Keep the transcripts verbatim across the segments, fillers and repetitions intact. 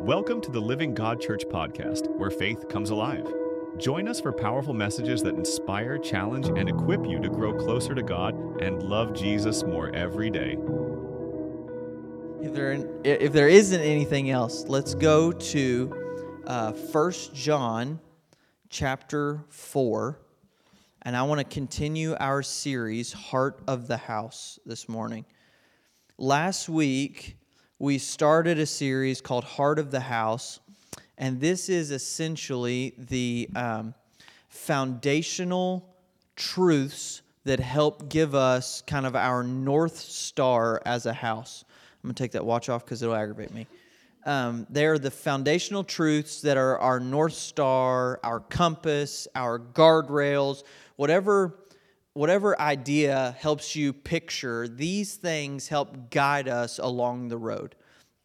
Welcome to the Living God Church podcast, where faith comes alive. Join us for powerful messages that inspire, challenge, and equip you to grow closer to God and love Jesus more every day. If there, if there isn't anything else, let's go to uh, First John chapter four. And I want to continue our series, Heart of the House, this morning. Last week, we started a series called Heart of the House, and this is essentially the um, foundational truths that help give us kind of our North Star as a house. I'm going to take that watch off because it'll aggravate me. Um, they're the foundational truths that are our North Star, our compass, our guardrails, whatever Whatever idea helps you picture, these things help guide us along the road.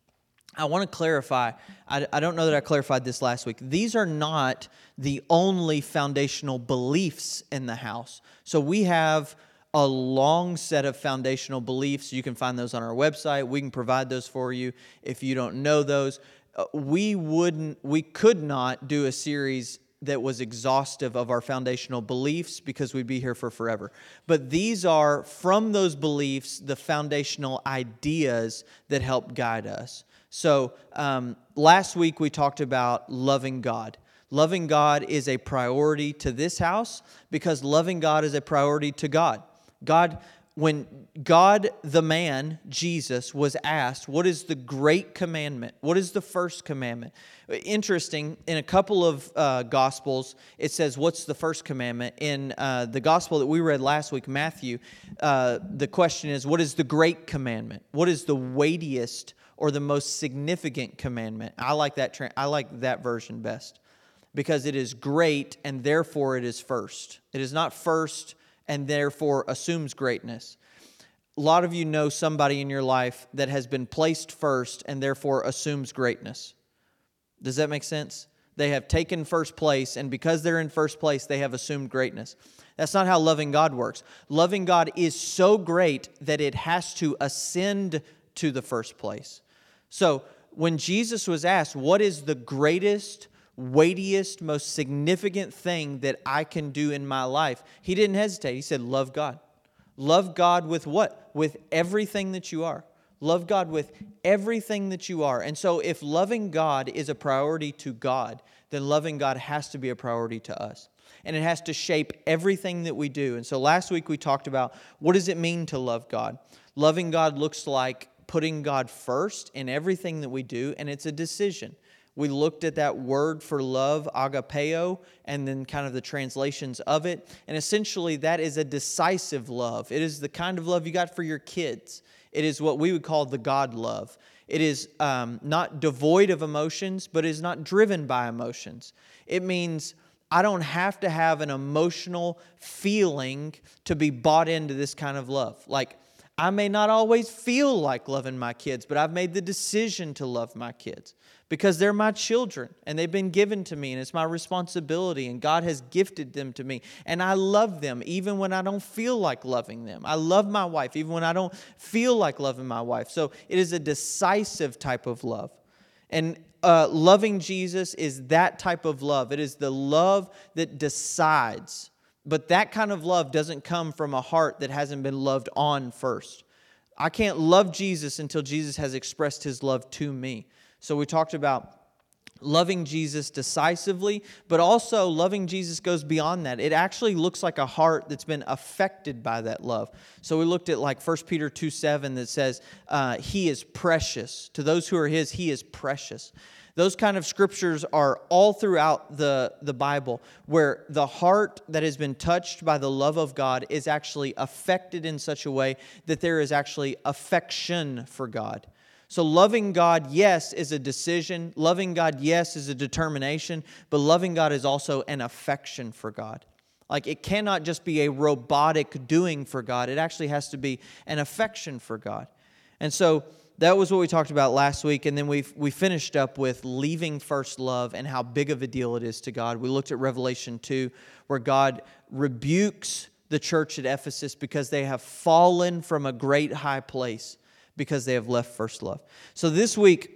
I want to clarify, I, I don't know that I clarified this last week. These are not the only foundational beliefs in the house. So we have a long set of foundational beliefs. You can find those on our website. We can provide those for you if you don't know those. Uh, we wouldn't, we could not do a series that was exhaustive of our foundational beliefs because we'd be here for forever. But these are, from those beliefs, the foundational ideas that help guide us. So um, last week we talked about loving God. Loving God is a priority to this house because loving God is a priority to God. God, when God the man, Jesus, was asked, what is the great commandment? What is the first commandment? Interesting, in a couple of uh, Gospels, it says, what's the first commandment? In uh, the Gospel that we read last week, Matthew, uh, the question is, what is the great commandment? What is the weightiest or the most significant commandment? I like that. Tra- I like that version best because it is great and therefore it is first. It is not first and therefore assumes greatness. A lot of you know somebody in your life that has been placed first and therefore assumes greatness. Does that make sense? They have taken first place, and because they're in first place, they have assumed greatness. That's not how loving God works. Loving God is so great that it has to ascend to the first place. So when Jesus was asked, what is the greatest, weightiest, most significant thing that I can do in my life? He didn't hesitate. He said, love God. Love God with what? With everything that you are. Love God with everything that you are. And so if loving God is a priority to God, then loving God has to be a priority to us. And it has to shape everything that we do. And so last week we talked about what does it mean to love God? Loving God looks like putting God first in everything that we do, and it's a decision. We looked at that word for love, agapeo, and then kind of the translations of it. And essentially that is a decisive love. It is the kind of love you got for your kids. It is what we would call the God love. It is um, not devoid of emotions, but is not driven by emotions. It means I don't have to have an emotional feeling to be bought into this kind of love. Like, I may not always feel like loving my kids, but I've made the decision to love my kids because they're my children and they've been given to me and it's my responsibility and God has gifted them to me. And I love them even when I don't feel like loving them. I love my wife even when I don't feel like loving my wife. So it is a decisive type of love. And uh, loving Jesus is that type of love. It is the love that decides. But that kind of love doesn't come from a heart that hasn't been loved on first. I can't love Jesus until Jesus has expressed His love to me. So we talked about loving Jesus decisively, but also loving Jesus goes beyond that. It actually looks like a heart that's been affected by that love. So we looked at like First Peter two seven that says, uh, He is precious. To those who are His, He is precious. Those kind of scriptures are all throughout the, the Bible where the heart that has been touched by the love of God is actually affected in such a way that there is actually affection for God. So loving God, yes, is a decision. Loving God, yes, is a determination. But loving God is also an affection for God. Like it cannot just be a robotic doing for God. It actually has to be an affection for God. And so that was what we talked about last week, and then we we finished up with leaving first love and how big of a deal it is to God. We looked at Revelation two, where God rebukes the church at Ephesus because they have fallen from a great high place because they have left first love. So this week,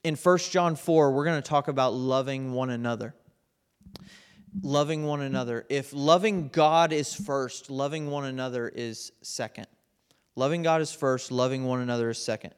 in First John four, we're going to talk about loving one another. Loving one another. If loving God is first, loving one another is second. Loving God is first, loving one another is second.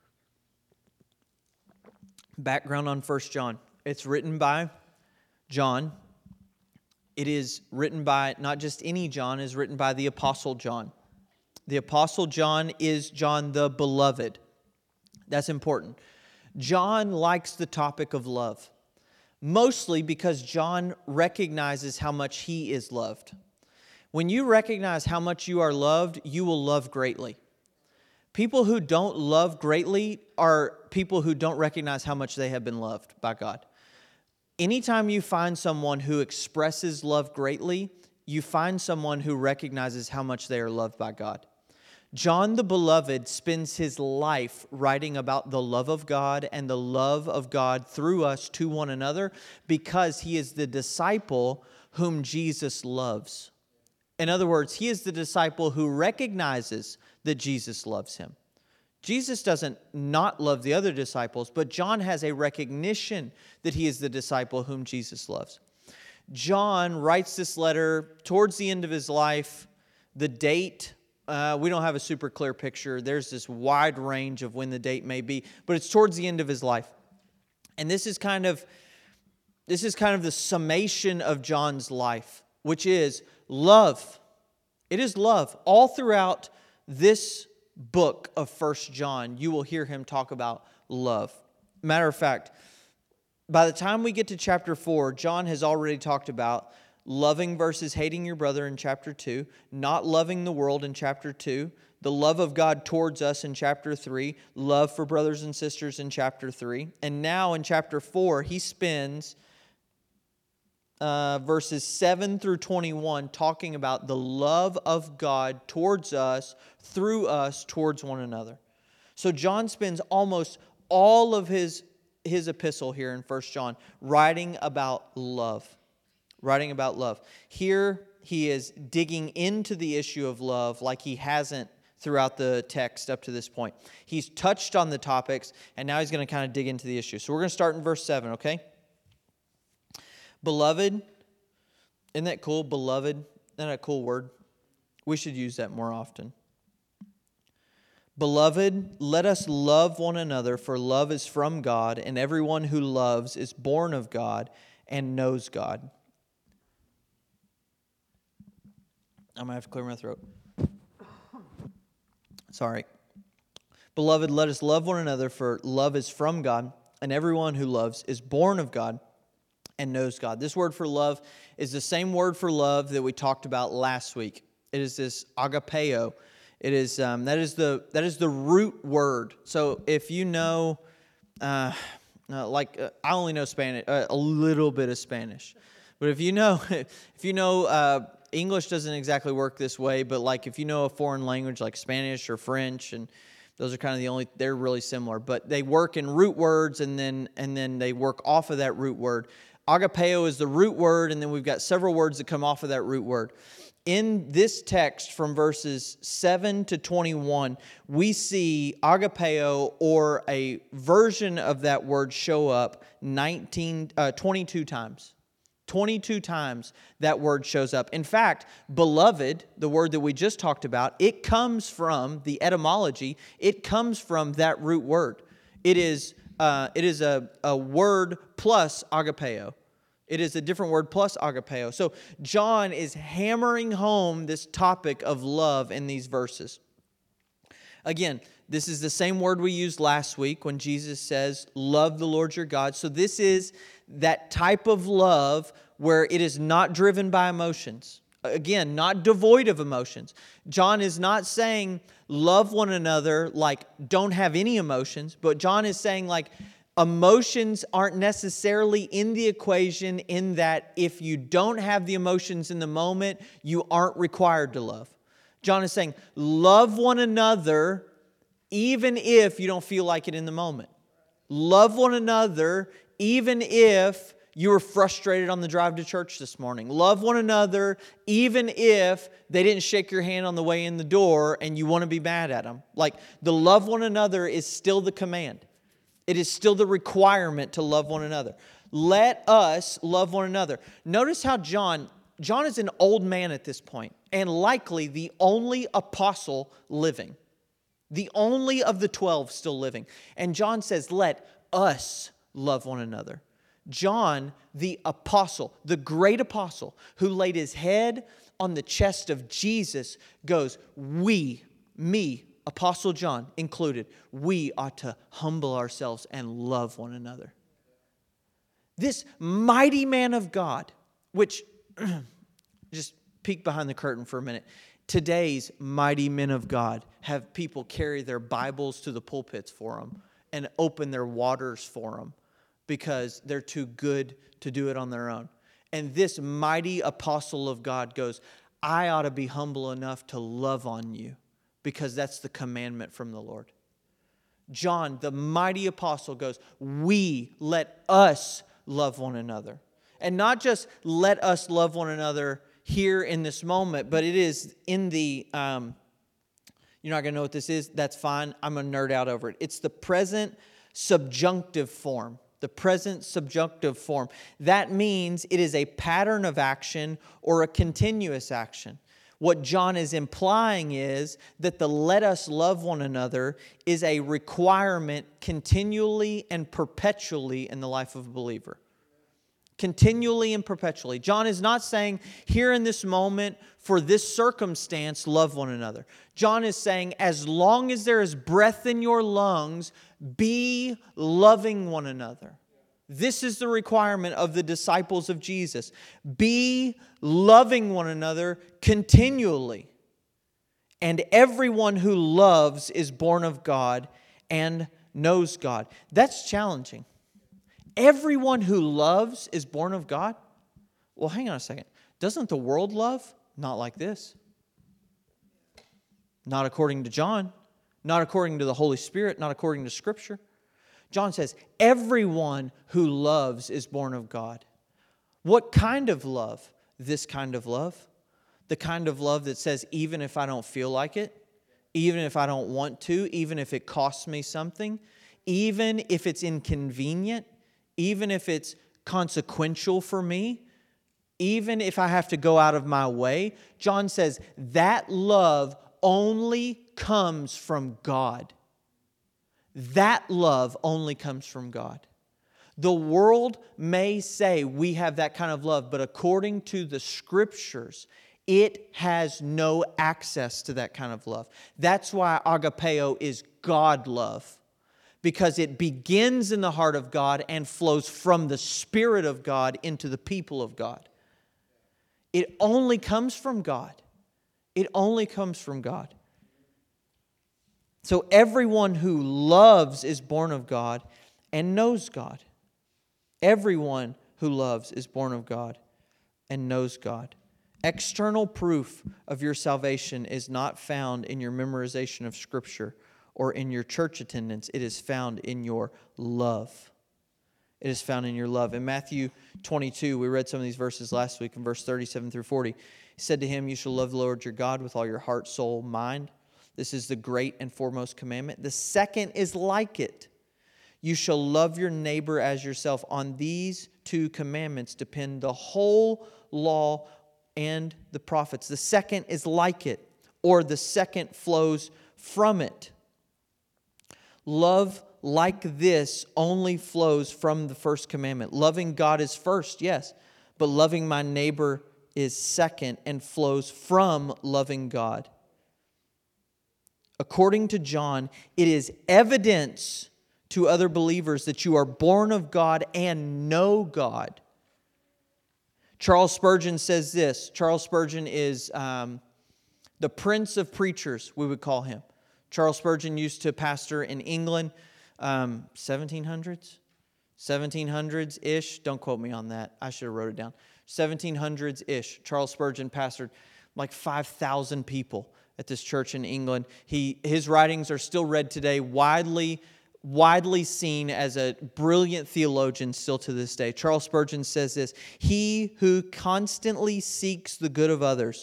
Background on First John. It's written by John. It is written by, not just any John, it is written by the Apostle John. The Apostle John is John the Beloved. That's important. John likes the topic of love, mostly because John recognizes how much he is loved. When you recognize how much you are loved, you will love greatly. People who don't love greatly are people who don't recognize how much they have been loved by God. Anytime you find someone who expresses love greatly, you find someone who recognizes how much they are loved by God. John the Beloved spends his life writing about the love of God and the love of God through us to one another because he is the disciple whom Jesus loves. In other words, he is the disciple who recognizes that Jesus loves him. Jesus doesn't not love the other disciples, but John has a recognition that he is the disciple whom Jesus loves. John writes this letter towards the end of his life. The date, uh, we don't have a super clear picture. There's this wide range of when the date may be, but it's towards the end of his life. And this is kind of, this is kind of the summation of John's life, which is love. It is love. All throughout this book of First John, you will hear him talk about love. Matter of fact, by the time we get to chapter four, John has already talked about loving versus hating your brother in chapter two, not loving the world in chapter two, the love of God towards us in chapter three, love for brothers and sisters in chapter three. And now in chapter four, he spends uh, verses seven through twenty-one talking about the love of God towards us, through us, towards one another. So John spends almost all of his, his epistle here in First John writing about love. Writing about love. Here he is digging into the issue of love like he hasn't throughout the text up to this point. He's touched on the topics, and now he's going to kind of dig into the issue. So we're going to start in verse seven, okay? Beloved, isn't that cool? Beloved, isn't that a cool word? We should use that more often. Beloved, let us love one another, for love is from God, and everyone who loves is born of God and knows God. I'm going to have to clear my throat. Sorry. Beloved, let us love one another, for love is from God, and everyone who loves is born of God and knows God. This word for love is the same word for love that we talked about last week. It is this agapeo. It is um, that is the that is the root word. So if you know, uh, uh, like uh, I only know Spanish, uh, a little bit of Spanish, but if you know, if you know. Uh, English doesn't exactly work this way, but like if you know a foreign language like Spanish or French, and those are kind of the only, they're really similar, but they work in root words and then and then they work off of that root word. Agapeo is the root word, and then we've got several words that come off of that root word. In this text from verses seven to twenty-one, we see agapeo, or a version of that word, show up nineteen, uh, twenty-two times. twenty-two times that word shows up. In fact, beloved, the word that we just talked about, it comes from the etymology. It comes from that root word. It is uh, it is a, a word plus agapeo. It is a different word plus agapeo. So John is hammering home this topic of love in these verses. Again, this is the same word we used last week when Jesus says, love the Lord your God. So this is that type of love where it is not driven by emotions. Again, not devoid of emotions. John is not saying love one another like don't have any emotions, but John is saying like emotions aren't necessarily in the equation, in that if you don't have the emotions in the moment, you aren't required to love. John is saying love one another even if you don't feel like it in the moment. Love one another even if you were frustrated on the drive to church this morning. Love one another even if they didn't shake your hand on the way in the door and you want to be mad at them. Like, the love one another is still the command. It is still the requirement to love one another. Let us love one another. Notice how John, John is an old man at this point, and likely the only apostle living. The only of the twelve still living. And John says, let us love one another. John, the apostle, the great apostle who laid his head on the chest of Jesus, goes, we, me, Apostle John included, we ought to humble ourselves and love one another. This mighty man of God, which, just peek behind the curtain for a minute. Today's mighty men of God have people carry their Bibles to the pulpits for them and open their waters for them because they're too good to do it on their own. And this mighty apostle of God goes, I ought to be humble enough to love on you because that's the commandment from the Lord. John, the mighty apostle, goes, we, let us love one another. And not just let us love one another here in this moment, but it is in the, um, you're not going to know what this is. That's fine. I'm going to nerd out over it. It's the present subjunctive form. The present subjunctive form. That means it is a pattern of action or a continuous action. What John is implying is that the let us love one another is a requirement continually and perpetually in the life of a believer. Continually and perpetually. John is not saying, here in this moment, for this circumstance, love one another. John is saying, as long as there is breath in your lungs, be loving one another. This is the requirement of the disciples of Jesus. Be loving one another continually. And everyone who loves is born of God and knows God. That's challenging. Everyone who loves is born of God? Well, hang on a second. Doesn't the world love? Not like this. Not according to John. Not according to the Holy Spirit. Not according to Scripture. John says, everyone who loves is born of God. What kind of love? This kind of love. The kind of love that says, even if I don't feel like it, even if I don't want to, even if it costs me something, even if it's inconvenient, even if it's consequential for me, even if I have to go out of my way, John says that love only comes from God. That love only comes from God. The world may say we have that kind of love, but according to the Scriptures, it has no access to that kind of love. That's why agapeo is God love. Because it begins in the heart of God and flows from the Spirit of God into the people of God. It only comes from God. It only comes from God. So everyone who loves is born of God and knows God. Everyone who loves is born of God and knows God. External proof of your salvation is not found in your memorization of Scripture or in your church attendance. It is found in your love. It is found in your love. In Matthew twenty-two, we read some of these verses last week in verse thirty-seven through forty. He said to him, you shall love the Lord your God with all your heart, soul, mind. This is the great and foremost commandment. The second is like it. You shall love your neighbor as yourself. On these two commandments depend the whole law and the prophets. The second is like it, or the second flows from it. Love like this only flows from the first commandment. Loving God is first, yes, but loving my neighbor is second and flows from loving God. According to John, it is evidence to other believers that you are born of God and know God. Charles Spurgeon says this. Charles Spurgeon is um, the prince of preachers, we would call him. Charles Spurgeon used to pastor in England, um, seventeen hundreds? seventeen hundreds-ish. Don't quote me on that. I should have wrote it down. seventeen hundreds-ish. Charles Spurgeon pastored like five thousand people at this church in England. He, his writings are still read today, widely, widely seen as a brilliant theologian still to this day. Charles Spurgeon says this, he who constantly seeks the good of others,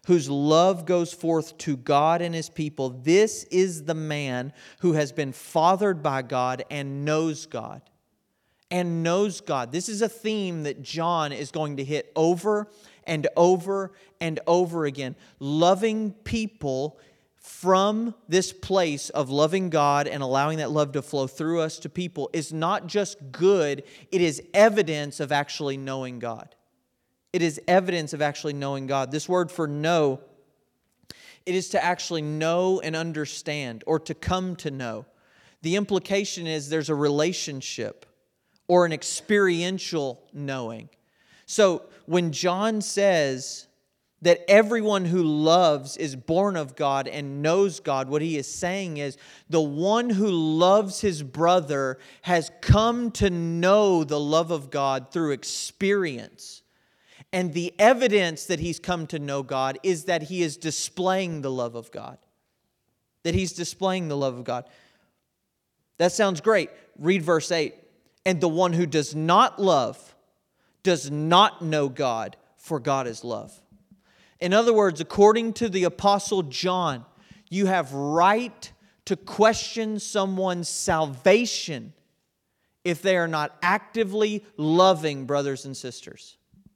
whose love goes forth to God and His people. This is the man who has been fathered by God and knows God. And knows God. This is a theme that John is going to hit over and over and over again. Loving people from this place of loving God and allowing that love to flow through us to people is not just good, it is evidence of actually knowing God. It is evidence of actually knowing God. This word for know, it is to actually know and understand, or to come to know. The implication is there's a relationship or an experiential knowing. So when John says that everyone who loves is born of God and knows God, what he is saying is the one who loves his brother has come to know the love of God through experience. And the evidence that he's come to know God is that he is displaying the love of God. That he's displaying the love of God. That sounds great. Read verse eight. And the one who does not love does not know God, for God is love. In other words, according to the Apostle John, you have right to question someone's salvation if they are not actively loving brothers and sisters.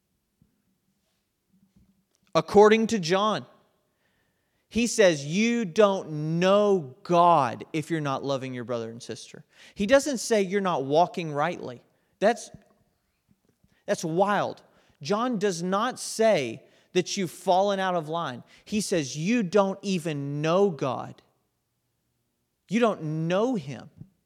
According to John, he says you don't know God if you're not loving your brother and sister. He doesn't say you're not walking rightly. That's, that's wild. John does not say that you've fallen out of line. He says you don't even know God. You don't know Him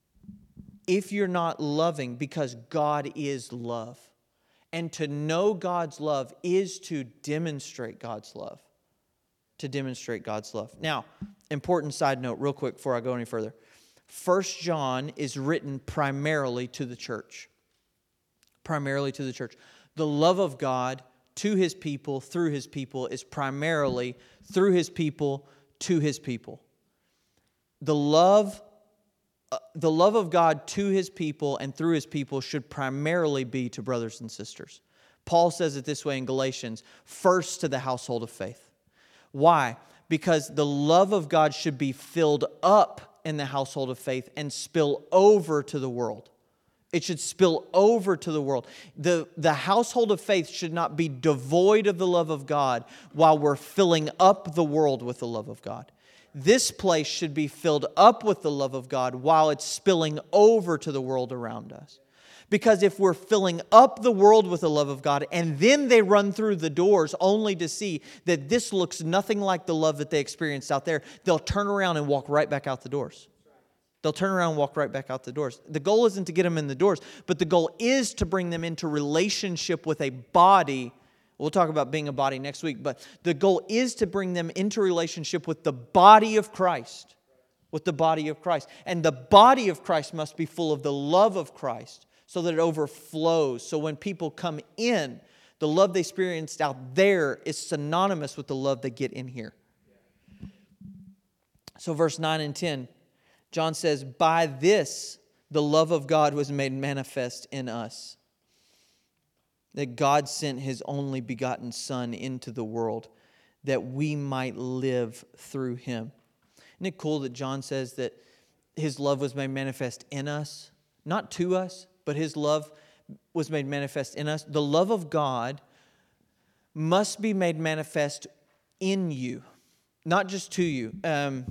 if you're not loving, because God is love. And to know God's love is to demonstrate God's love. To demonstrate God's love. Now, important side note real quick before I go any further. First John is written primarily to the church. Primarily to the church. The love of God to His people, through His people, is primarily through His people, to His people. The love, uh, the love of God to His people and through His people should primarily be to brothers and sisters. Paul says it this way in Galatians, first to the household of faith. Why? Because the love of God should be filled up in the household of faith and spill over to the world. It should spill over to the world. The, the household of faith should not be devoid of the love of God while we're filling up the world with the love of God. This place should be filled up with the love of God while it's spilling over to the world around us. Because if we're filling up the world with the love of God and then they run through the doors only to see that this looks nothing like the love that they experienced out there, they'll turn around and walk right back out the doors. They'll turn around and walk right back out the doors. The goal isn't to get them in the doors, but the goal is to bring them into relationship with a body. We'll talk about being a body next week, but the goal is to bring them into relationship with the body of Christ. With the body of Christ. And the body of Christ must be full of the love of Christ, so that it overflows. So when people come in, the love they experienced out there is synonymous with the love they get in here. So verse nine and ten, John says, by this the love of God was made manifest in us, that God sent His only begotten Son into the world, that we might live through Him. Isn't it cool that John says that His love was made manifest in us, not to us, but His love was made manifest in us. The love of God must be made manifest in you, not just to you. Um,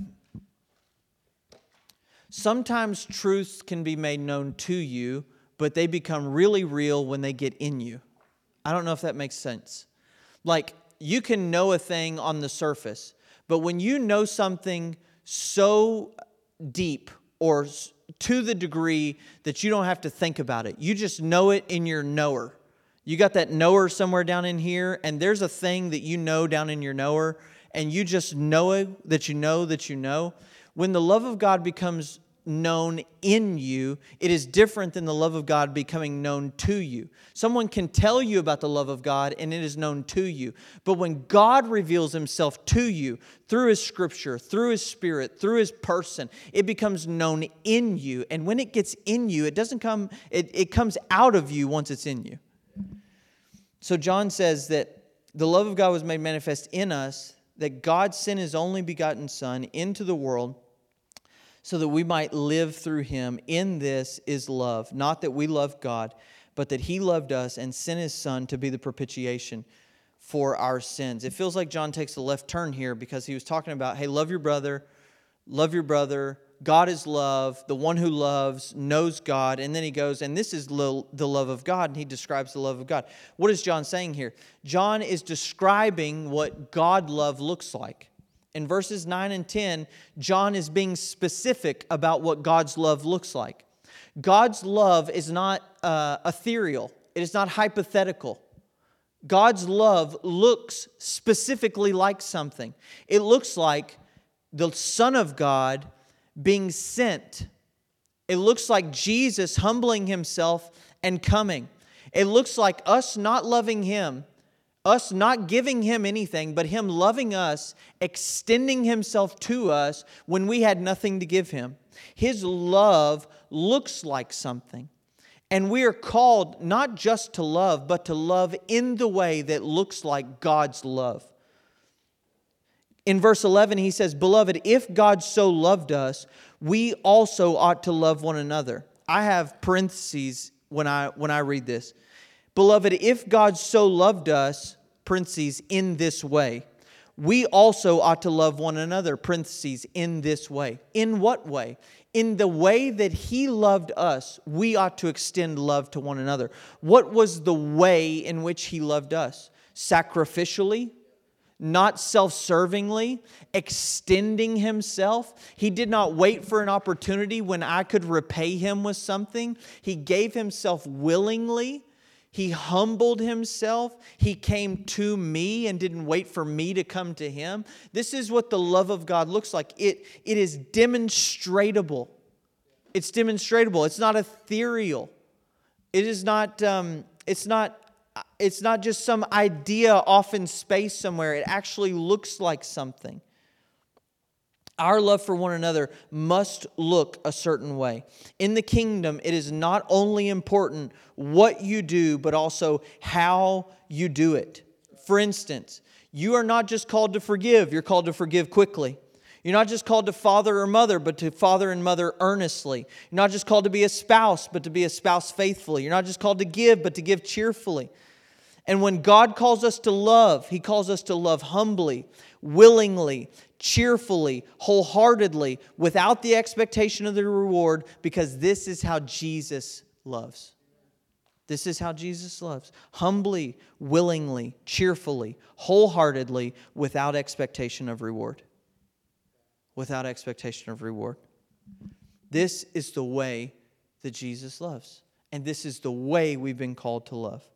sometimes truths can be made known to you, but they become really real when they get in you. I don't know if that makes sense. Like, you can know a thing on the surface, but when you know something so deep or to the degree that you don't have to think about it. You just know it in your knower. You got that knower somewhere down in here, and there's a thing that you know down in your knower, and you just know it, that you know that you know. When the love of God becomes known in you, it is different than the love of God becoming known to you. Someone can tell you about the love of God and it is known to you. But when God reveals Himself to you through His Scripture, through His Spirit, through His person, it becomes known in you. And when it gets in you, it doesn't come, it, it comes out of you once it's in you. So John says that the love of God was made manifest in us, that God sent His only begotten Son into the world so that we might live through Him. In this is love. Not that we loved God, but that He loved us and sent His Son to be the propitiation for our sins. It feels like John takes a left turn here because he was talking about, hey, love your brother, love your brother. God is love. The one who loves knows God. And then he goes, and this is lo- the love of God. And he describes the love of God. What is John saying here? John is describing what God love looks like. In verses nine and ten, John is being specific about what God's love looks like. God's love is not uh, ethereal. It is not hypothetical. God's love looks specifically like something. It looks like the Son of God being sent. It looks like Jesus humbling Himself and coming. It looks like us not loving Him, us not giving Him anything, but Him loving us, extending Himself to us when we had nothing to give Him. His love looks like something. And we are called not just to love, but to love in the way that looks like God's love. In verse eleven, he says, "Beloved, if God so loved us, we also ought to love one another." I have parentheses when I when I read this. "Beloved, if God so loved us," parentheses, "in this way, we also ought to love one another," parentheses, "in this way." In what way? In the way that He loved us, we ought to extend love to one another. What was the way in which He loved us? Sacrificially? Not self-servingly, extending Himself. He did not wait for an opportunity when I could repay Him with something. He gave Himself willingly. He humbled Himself. He came to me and didn't wait for me to come to Him. This is what the love of God looks like. It, it is demonstratable. It's demonstratable. It's not ethereal. It is not, um, it's not It's not just some idea off in space somewhere. It actually looks like something. Our love for one another must look a certain way. In the kingdom, it is not only important what you do, but also how you do it. For instance, you are not just called to forgive, you're called to forgive quickly. You're not just called to father or mother, but to father and mother earnestly. You're not just called to be a spouse, but to be a spouse faithfully. You're not just called to give, but to give cheerfully. And when God calls us to love, He calls us to love humbly, willingly, cheerfully, wholeheartedly, without the expectation of the reward, because this is how Jesus loves. This is how Jesus loves. Humbly, willingly, cheerfully, wholeheartedly, without expectation of reward. Without expectation of reward. This is the way that Jesus loves. And this is the way we've been called to love.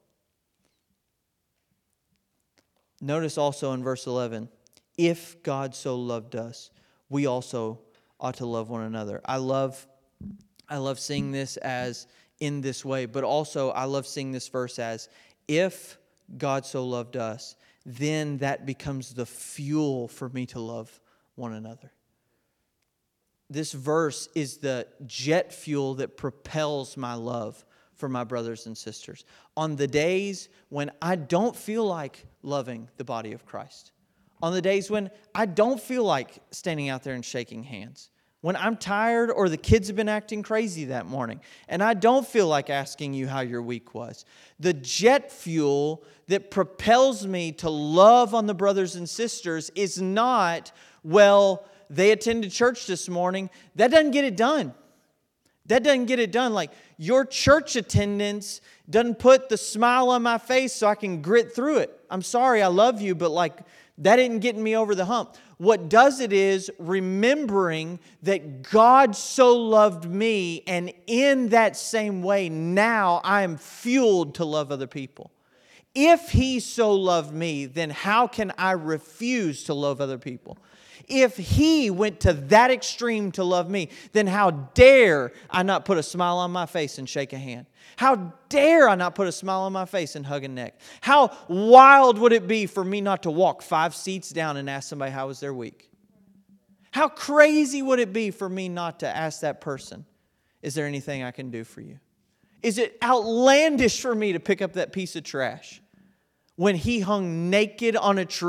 Notice also in verse eleven, if God so loved us, we also ought to love one another. I love, I love seeing this as in this way, but also I love seeing this verse as if God so loved us, then that becomes the fuel for me to love one another. This verse is the jet fuel that propels my love for my brothers and sisters. On the days when I don't feel like loving the body of Christ. On the days when I don't feel like standing out there and shaking hands. When I'm tired or the kids have been acting crazy that morning and I don't feel like asking you how your week was. The jet fuel that propels me to love on the brothers and sisters is not, well, they attended church this morning. That doesn't get it done. That doesn't get it done. Like, your church attendance doesn't put the smile on my face so I can grit through it. I'm sorry, I love you, but like, that isn't getting me over the hump. What does it is remembering that God so loved me, and in that same way, now I am fueled to love other people. If He so loved me, then how can I refuse to love other people? If He went to that extreme to love me, then how dare I not put a smile on my face and shake a hand? How dare I not put a smile on my face and hug a neck? How wild would it be for me not to walk five seats down and ask somebody how was their week? How crazy would it be for me not to ask that person, is there anything I can do for you? Is it outlandish for me to pick up that piece of trash when He hung naked on a tree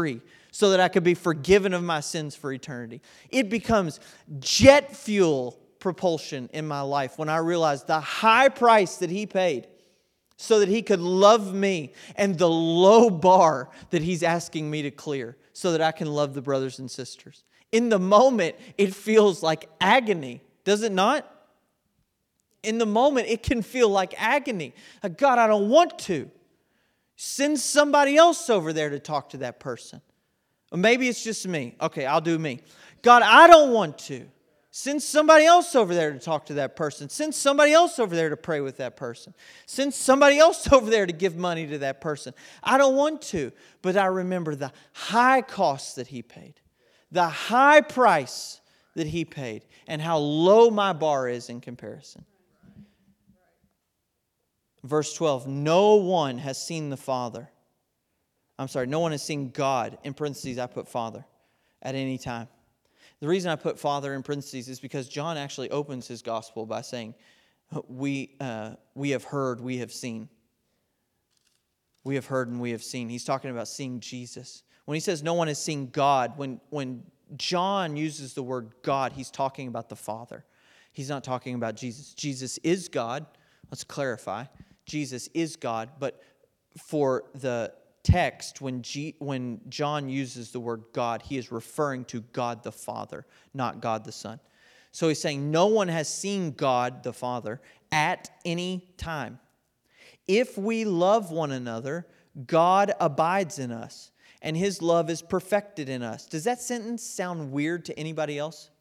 so that I could be forgiven of my sins for eternity. It becomes jet fuel propulsion in my life when I realize the high price that He paid so that He could love me, and the low bar that He's asking me to clear so that I can love the brothers and sisters. In the moment, it feels like agony, does it not? In the moment, it can feel like agony. Like, God, I don't want to. Send somebody else over there to talk to that person. Or maybe it's just me. Okay, I'll do me. God, I don't want to. Send somebody else over there to talk to that person. Send somebody else over there to pray with that person. Send somebody else over there to give money to that person. I don't want to, but I remember the high cost that He paid, the high price that He paid, and how low my bar is in comparison. Verse twelve, no one has seen the Father. I'm sorry, no one has seen God. In parentheses, I put Father at any time. The reason I put Father in parentheses is because John actually opens his gospel by saying, we, uh, we have heard, we have seen. We have heard and we have seen. He's talking about seeing Jesus. When he says no one has seen God, when, when John uses the word God, he's talking about the Father. He's not talking about Jesus. Jesus is God. Let's clarify. Jesus is God, but for the text, when G, when John uses the word God, he is referring to God the Father, not God the Son. So he's saying no one has seen God the Father at any time. If we love one another, God abides in us, and His love is perfected in us. Does that sentence sound weird to anybody else?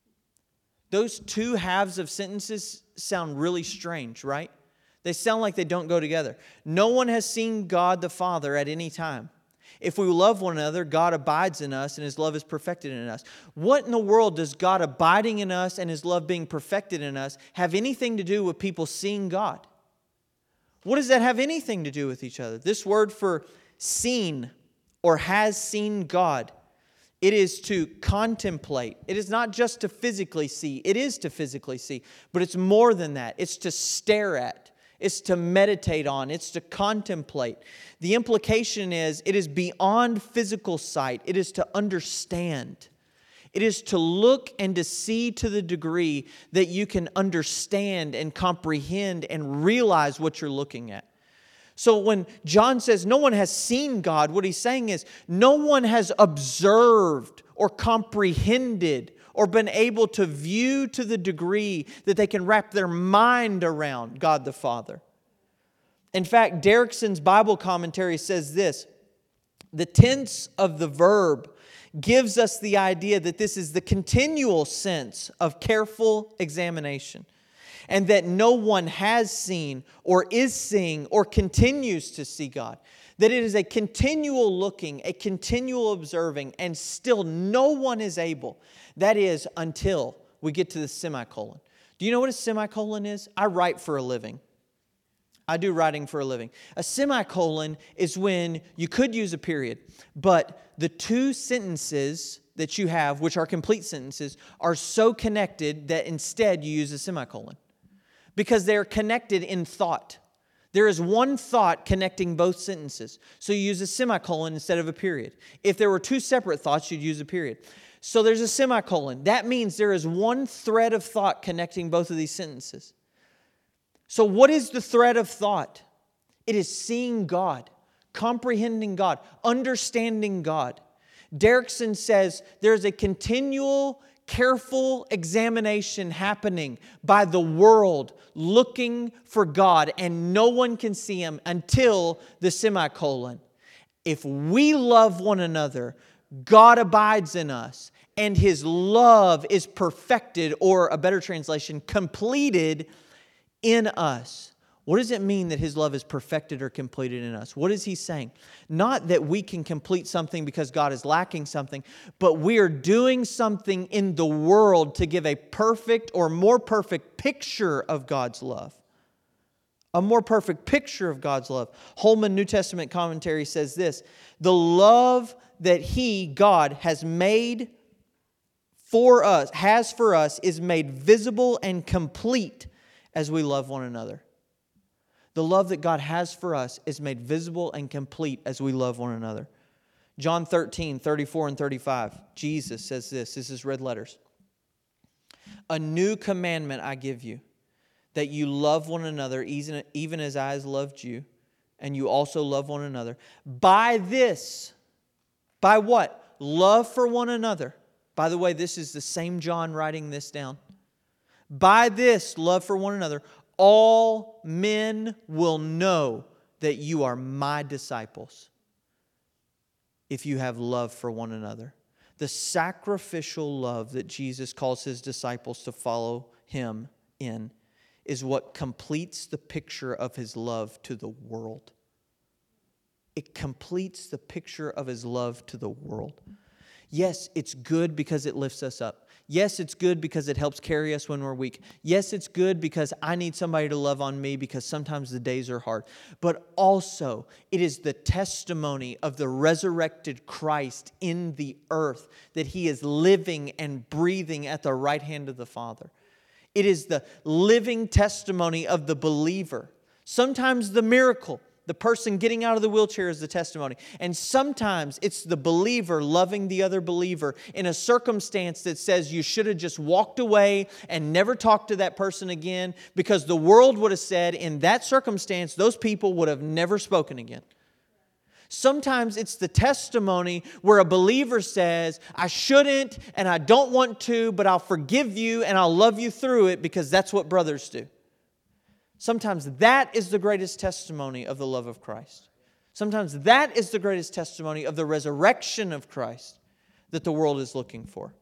Those two halves of sentences sound really strange, right? They sound like they don't go together. No one has seen God the Father at any time. If we love one another, God abides in us and His love is perfected in us. What in the world does God abiding in us and His love being perfected in us have anything to do with people seeing God? What does that have anything to do with each other? This word for seen or has seen God, it is to contemplate. It is not just to physically see. It is to physically see, but it's more than that. It's to stare at. It's to meditate on. It's to contemplate. The implication is it is beyond physical sight. It is to understand. It is to look and to see to the degree that you can understand and comprehend and realize what you're looking at. So when John says no one has seen God, what he's saying is no one has observed or comprehended or been able to view to the degree that they can wrap their mind around God the Father. In fact, Derrickson's Bible commentary says this: the tense of the verb gives us the idea that this is the continual sense of careful examination, and that no one has seen or is seeing or continues to see God. That it is a continual looking, a continual observing, and still no one is able. That is until we get to the semicolon. Do you know what a semicolon is? I write for a living. I do writing for a living. A semicolon is when you could use a period, but the two sentences that you have, which are complete sentences, are so connected that instead you use a semicolon. Because they're connected in thought. There is one thought connecting both sentences. So you use a semicolon instead of a period. If there were two separate thoughts, you'd use a period. So there's a semicolon. That means there is one thread of thought connecting both of these sentences. So what is the thread of thought? It is seeing God, comprehending God, understanding God. Derrickson says there's a continual, careful examination happening by the world looking for God, and no one can see Him until the semicolon. If we love one another, God abides in us, and His love is perfected, or a better translation, completed in us. What does it mean that His love is perfected or completed in us? What is He saying? Not that we can complete something because God is lacking something, but we are doing something in the world to give a perfect or more perfect picture of God's love. A more perfect picture of God's love. Holman New Testament commentary says this: the love that He, God, has made for us, has for us, is made visible and complete as we love one another. The love that God has for us is made visible and complete as we love one another. John thirteen, thirty-four and thirty-five. Jesus says this. This is red letters. A new commandment I give you, that you love one another even, even as I have loved you, and you also love one another. By this, by what? Love for one another. By the way, this is the same John writing this down. By this, love for one another, all men will know that you are my disciples, if you have love for one another. The sacrificial love that Jesus calls His disciples to follow Him in is what completes the picture of His love to the world. It completes the picture of His love to the world. Yes, it's good because it lifts us up. Yes, it's good because it helps carry us when we're weak. Yes, it's good because I need somebody to love on me because sometimes the days are hard. But also, it is the testimony of the resurrected Christ in the earth that He is living and breathing at the right hand of the Father. It is the living testimony of the believer. Sometimes the miracle, the person getting out of the wheelchair, is the testimony. And sometimes it's the believer loving the other believer in a circumstance that says you should have just walked away and never talked to that person again, because the world would have said in that circumstance, those people would have never spoken again. Sometimes it's the testimony where a believer says, I shouldn't and I don't want to, but I'll forgive you and I'll love you through it, because that's what brothers do. Sometimes that is the greatest testimony of the love of Christ. Sometimes that is the greatest testimony of the resurrection of Christ that the world is looking for.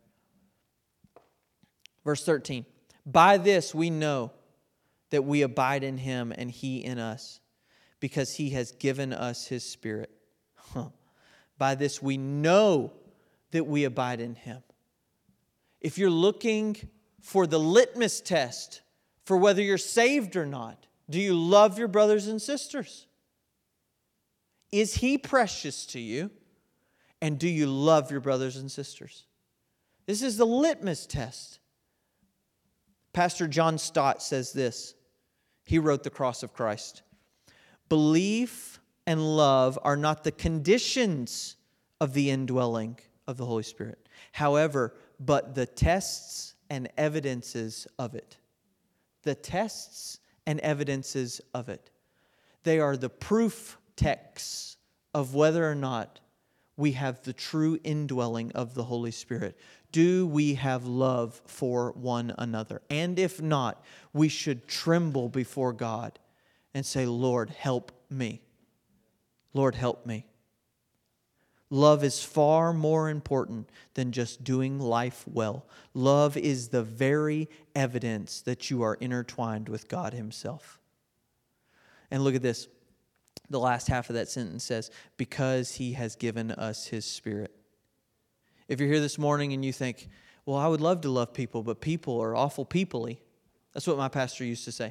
Verse thirteen, by this we know that we abide in Him and He in us, because He has given us His Spirit. Huh. By this we know that we abide in Him. If you're looking for the litmus test for whether you're saved or not, do you love your brothers and sisters? Is He precious to you? And do you love your brothers and sisters? This is the litmus test. Pastor John Stott says this. He wrote The Cross of Christ. Belief and love are not the conditions of the indwelling of the Holy Spirit. However, but the tests and evidences of it. The tests and evidences of it. They are the proof texts of whether or not we have the true indwelling of the Holy Spirit. Do we have love for one another? And if not, we should tremble before God and say, Lord, help me. Lord, help me. Love is far more important than just doing life well. Love is the very evidence that you are intertwined with God Himself. And look at this. The last half of that sentence says, because He has given us His Spirit. If you're here this morning and you think, well, I would love to love people, but people are awful people-y. That's what my pastor used to say.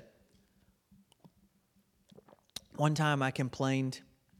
One time I complained.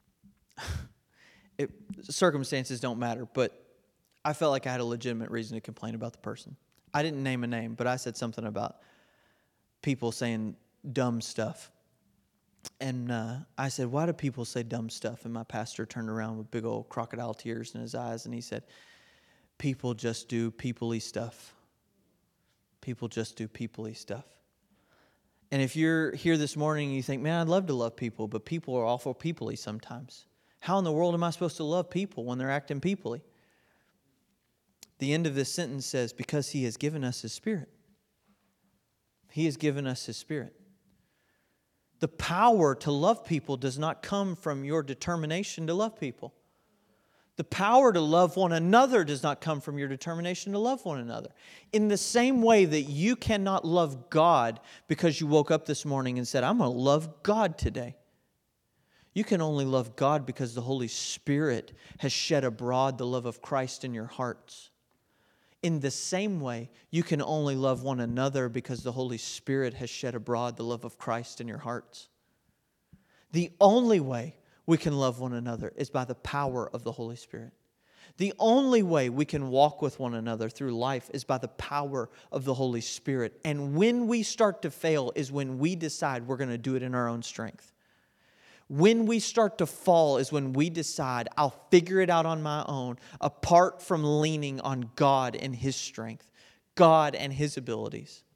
It, circumstances don't matter, but I felt like I had a legitimate reason to complain about the person. I didn't name a name, but I said something about people saying dumb stuff. And uh, I said, why do people say dumb stuff? And my pastor turned around with big old crocodile tears in his eyes, and he said, people just do people-y stuff. People just do people-y stuff. And if you're here this morning and you think, man, I'd love to love people, but people are awful people-y sometimes. How in the world am I supposed to love people when they're acting people-y? The end of this sentence says, because He has given us His Spirit. He has given us His Spirit. The power to love people does not come from your determination to love people. The power to love one another does not come from your determination to love one another. In the same way that you cannot love God because you woke up this morning and said, I'm going to love God today. You can only love God because the Holy Spirit has shed abroad the love of Christ in your hearts. In the same way, you can only love one another because the Holy Spirit has shed abroad the love of Christ in your hearts. The only way we can love one another is by the power of the Holy Spirit. The only way we can walk with one another through life is by the power of the Holy Spirit. And when we start to fail is when we decide we're going to do it in our own strength. When we start to fall is when we decide, I'll figure it out on my own, apart from leaning on God and His strength, God and His abilities.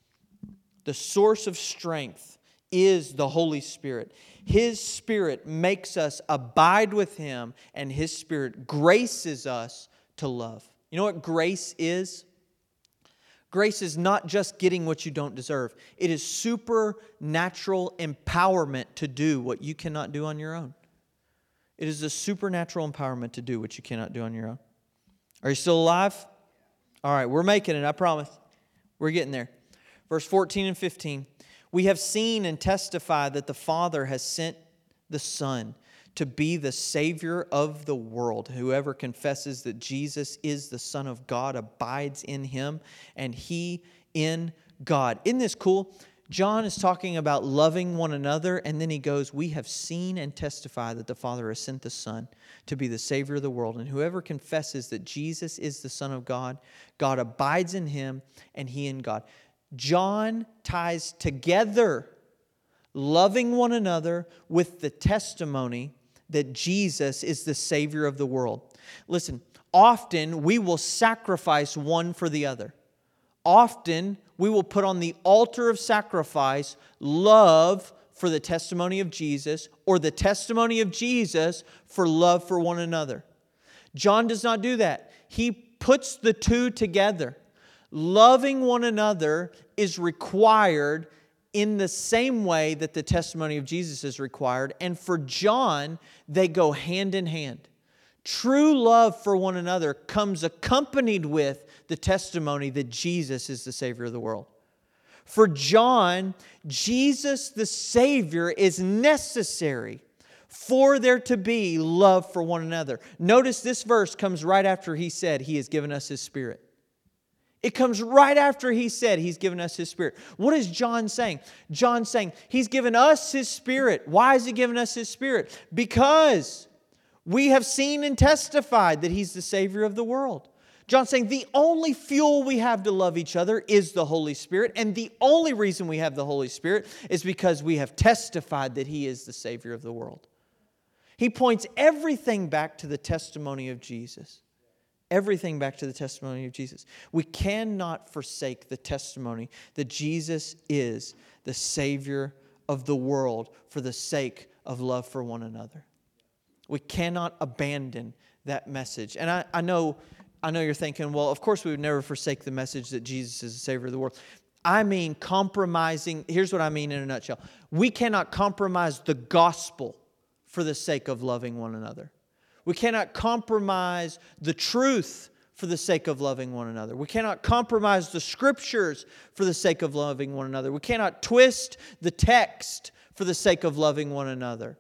The source of strength is the Holy Spirit. His Spirit makes us abide with Him, and His Spirit graces us to love. You know what grace is? Grace is not just getting what you don't deserve. It is supernatural empowerment to do what you cannot do on your own. It is a supernatural empowerment to do what you cannot do on your own. Are you still alive? All right, we're making it, I promise. We're getting there. Verse fourteen and fifteen. We have seen and testified that the Father has sent the Son to be the Savior of the world. Whoever confesses that Jesus is the Son of God abides in Him, and He in God. Isn't this cool? John is talking about loving one another, and then he goes, we have seen and testified that the Father has sent the Son to be the Savior of the world. And whoever confesses that Jesus is the Son of God, God abides in Him, and He in God. John ties together loving one another with the testimony that Jesus is the Savior of the world. Listen, often we will sacrifice one for the other. Often we will put on the altar of sacrifice love for the testimony of Jesus, or the testimony of Jesus for love for one another. John does not do that. He puts the two together. Loving one another is required in the same way that the testimony of Jesus is required. And for John, they go hand in hand. True love for one another comes accompanied with the testimony that Jesus is the Savior of the world. For John, Jesus the Savior is necessary for there to be love for one another. Notice this verse comes right after he said He has given us His Spirit. It comes right after he said He's given us His Spirit. What is John saying? John's saying He's given us His Spirit. Why has He given us His Spirit? Because we have seen and testified that He's the Savior of the world. John's saying the only fuel we have to love each other is the Holy Spirit. And the only reason we have the Holy Spirit is because we have testified that He is the Savior of the world. He points everything back to the testimony of Jesus. Everything back to the testimony of Jesus. We cannot forsake the testimony that Jesus is the Savior of the world for the sake of love for one another. We cannot abandon that message. And I, I know, I know you're thinking, well, of course we would never forsake the message that Jesus is the Savior of the world. I mean compromising, here's what I mean in a nutshell. We cannot compromise the gospel for the sake of loving one another. We cannot compromise the truth for the sake of loving one another. We cannot compromise the Scriptures for the sake of loving one another. We cannot twist the text for the sake of loving one another.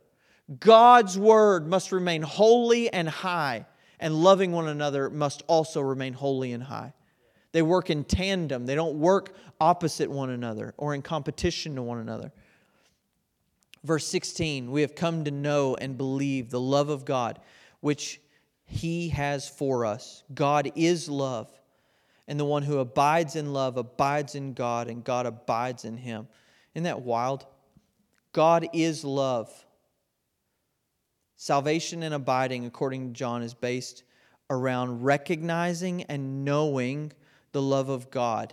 God's Word must remain holy and high, and loving one another must also remain holy and high. They work in tandem. They don't work opposite one another or in competition to one another. Verse sixteen, we have come to know and believe the love of God, which He has for us. God is love, and the one who abides in love abides in God, and God abides in him. Isn't that wild? God is love. Salvation and abiding, according to John, is based around recognizing and knowing the love of God.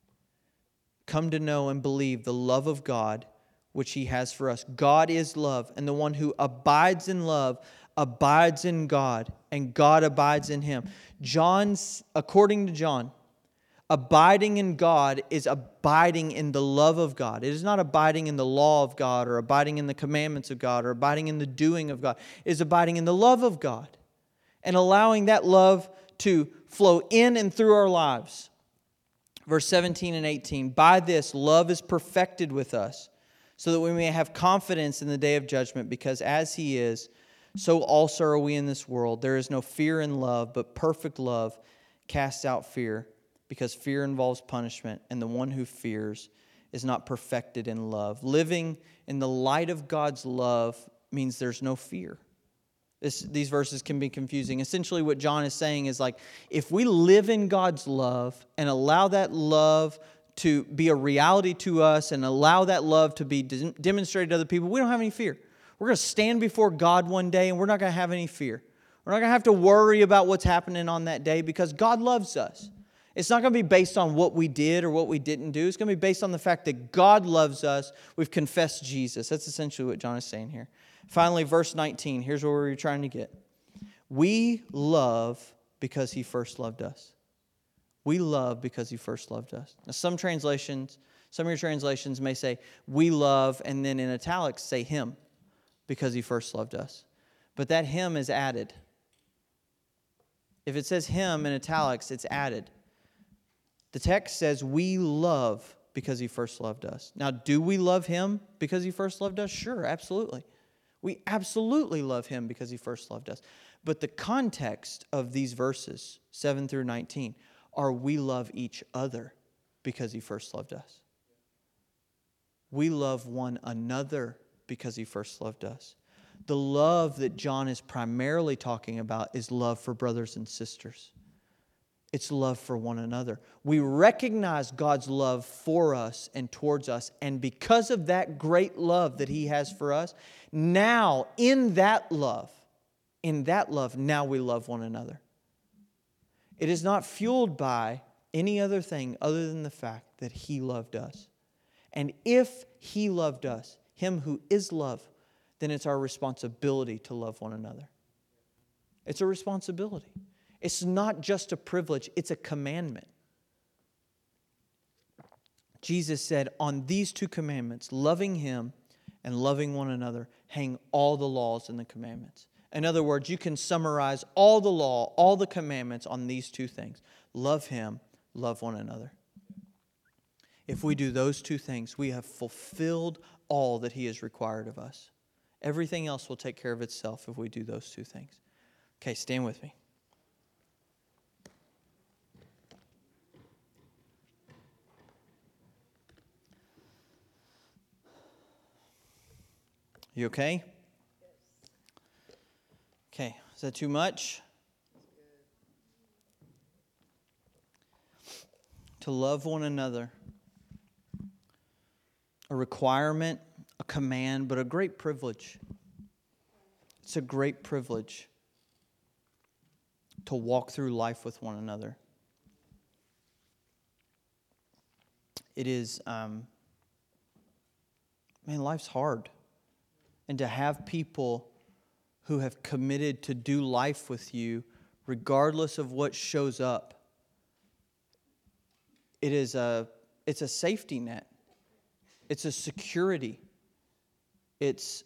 Come to know and believe the love of God, which He has for us. God is love, and the one who abides in love abides in God, and God abides in him. John's, according to John, abiding in God is abiding in the love of God. It is not abiding in the law of God or abiding in the commandments of God or abiding in the doing of God. It is abiding in the love of God and allowing that love to flow in and through our lives. Verse seventeen and eighteen, by this love is perfected with us, so that we may have confidence in the day of judgment, because as He is, so also are we in this world. There is no fear in love, but perfect love casts out fear, because fear involves punishment, and the one who fears is not perfected in love. Living in the light of God's love means there's no fear. This, these verses can be confusing. Essentially what John is saying is like, if we live in God's love and allow that love to be a reality to us and allow that love to be de- demonstrated to other people, we don't have any fear. We're going to stand before God one day and we're not going to have any fear. We're not going to have to worry about what's happening on that day because God loves us. It's not going to be based on what we did or what we didn't do. It's going to be based on the fact that God loves us. We've confessed Jesus. That's essentially what John is saying here. Finally, verse nineteen. Here's where we're trying to get. We love because He first loved us. We love because He first loved us. Now, some translations, some of your translations may say, we love, and then in italics say Him because He first loved us. But that Him is added. If it says Him in italics, it's added. The text says we love because He first loved us. Now, do we love Him because He first loved us? Sure, absolutely. We absolutely love Him because He first loved us. But the context of these verses, seven through nineteen, are we love each other because He first loved us. We love one another because He first loved us. The love that John is primarily talking about is love for brothers and sisters. It's love for one another. We recognize God's love for us and towards us. And because of that great love that He has for us, now in that love, in that love, now we love one another. It is not fueled by any other thing other than the fact that He loved us. And if He loved us, Him who is love, then it's our responsibility to love one another. It's a responsibility. It's not just a privilege, it's a commandment. Jesus said, on these two commandments, loving Him and loving one another, hang all the laws and the commandments. In other words, you can summarize all the law, all the commandments on these two things. Love Him, love one another. If we do those two things, we have fulfilled all that He has required of us. Everything else will take care of itself if we do those two things. Okay, stand with me. You okay? Okay, is that too much? To love one another. A requirement, a command, but a great privilege. It's a great privilege to walk through life with one another. It is, um, man, life's hard. And to have people who have committed to do life with you, regardless of what shows up, it is a, it's a safety net. It's a security. It's,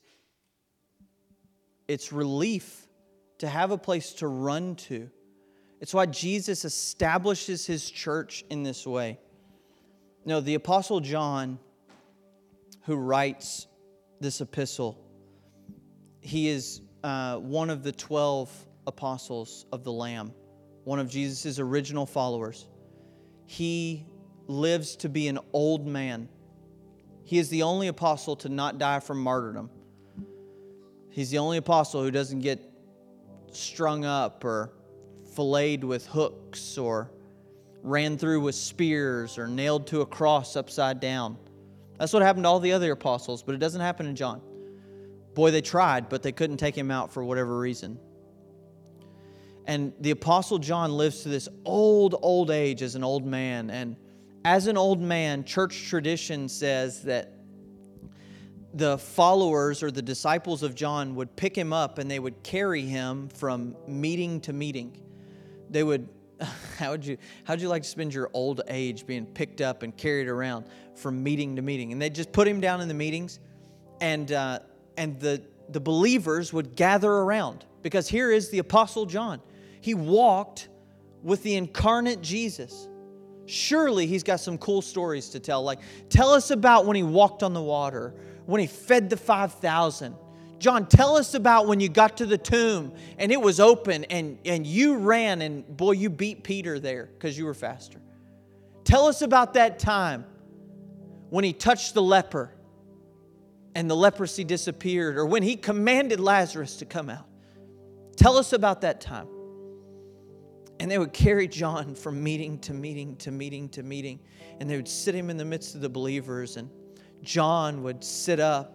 it's relief to have a place to run to. It's why Jesus establishes His church in this way. No, the Apostle John, who writes this epistle, he is uh, one of the twelve apostles of the Lamb, one of Jesus' original followers. He lives to be an old man. He is the only apostle to not die from martyrdom. He's the only apostle who doesn't get strung up or filleted with hooks or ran through with spears or nailed to a cross upside down. That's what happened to all the other apostles, but it doesn't happen to John. Boy, they tried, but they couldn't take him out for whatever reason. And the Apostle John lives to this old, old age as an old man. And as an old man, church tradition says that the followers or the disciples of John would pick him up and they would carry him from meeting to meeting. They would, how would you, how'd you like to spend your old age being picked up and carried around from meeting to meeting? And they'd just put him down in the meetings and, uh, And the, the believers would gather around. Because here is the Apostle John. He walked with the incarnate Jesus. Surely he's got some cool stories to tell. Like, tell us about when he walked on the water, when he fed the five thousand. John, tell us about when you got to the tomb and it was open and, and you ran and, boy, you beat Peter there because you were faster. Tell us about that time when he touched the leper and the leprosy disappeared, or when he commanded Lazarus to come out. Tell us about that time. And they would carry John from meeting to meeting to meeting to meeting, and they would sit him in the midst of the believers, and John would sit up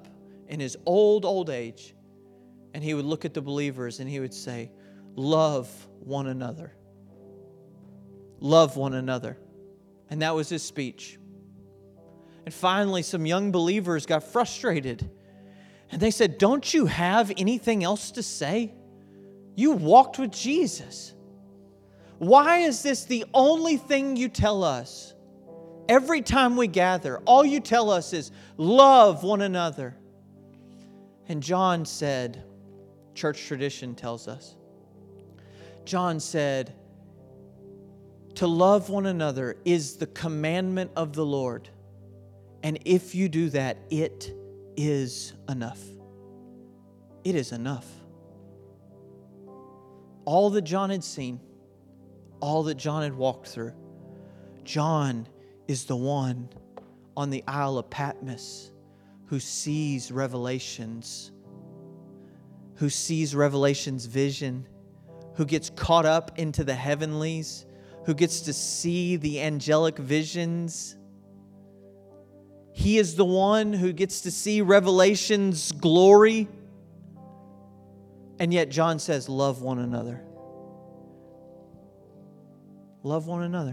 in his old, old age, and he would look at the believers and he would say, love one another. Love one another. And that was his speech. And finally, some young believers got frustrated. And they said, don't you have anything else to say? You walked with Jesus. Why is this the only thing you tell us? Every time we gather, all you tell us is love one another. And John said, church tradition tells us, John said, to love one another is the commandment of the Lord. And if you do that, it is enough. It is enough. All that John had seen, all that John had walked through, John is the one on the Isle of Patmos who sees Revelations, who sees Revelation's vision, who gets caught up into the heavenlies, who gets to see the angelic visions. He is the one who gets to see Revelation's glory. And yet John says, love one another. Love one another.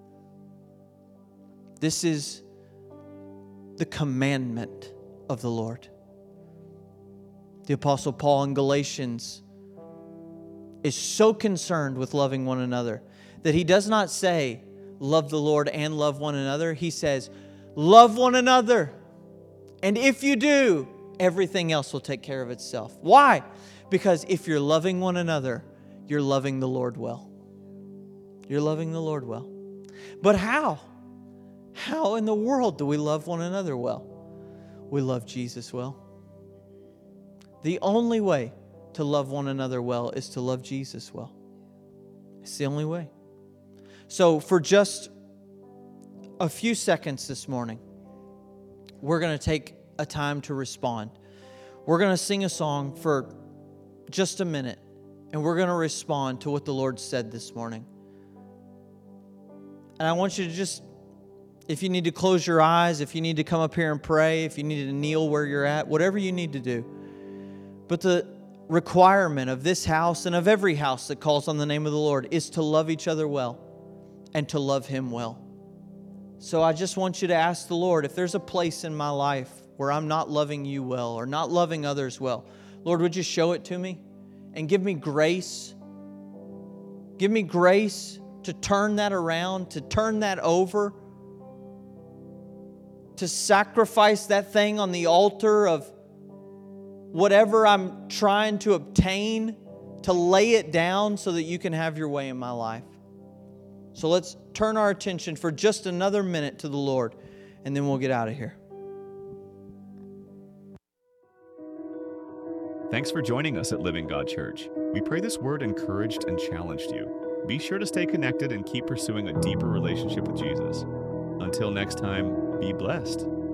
This is the commandment of the Lord. The Apostle Paul in Galatians is so concerned with loving one another that he does not say, love the Lord and love one another. He says, love one another. And if you do, everything else will take care of itself. Why? Because if you're loving one another, you're loving the Lord well. You're loving the Lord well. But how? How in the world do we love one another well? We love Jesus well. The only way to love one another well is to love Jesus well. It's the only way. So for just a few seconds this morning, we're going to take a time to respond. We're going to sing a song for just a minute, and we're going to respond to what the Lord said this morning. And I want you to just, if you need to close your eyes, if you need to come up here and pray, if you need to kneel where you're at, whatever you need to do. But the requirement of this house and of every house that calls on the name of the Lord is to love each other well and to love Him well. So I just want you to ask the Lord, if there's a place in my life where I'm not loving you well or not loving others well, Lord, would you show it to me and give me grace? Give me grace to turn that around, to turn that over, to sacrifice that thing on the altar of whatever I'm trying to obtain, to lay it down so that you can have your way in my life. So let's turn our attention for just another minute to the Lord, and then we'll get out of here. Thanks for joining us at Living God Church. We pray this word encouraged and challenged you. Be sure to stay connected and keep pursuing a deeper relationship with Jesus. Until next time, be blessed.